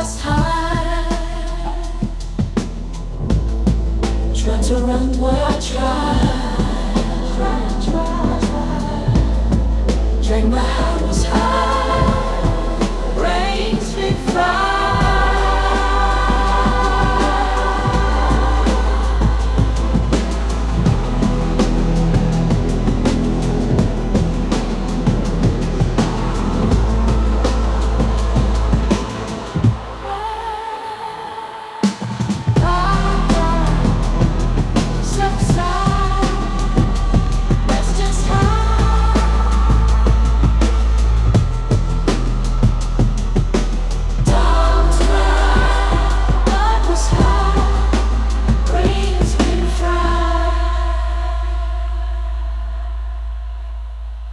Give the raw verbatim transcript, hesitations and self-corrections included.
chest high. Try to run what I try. Drag my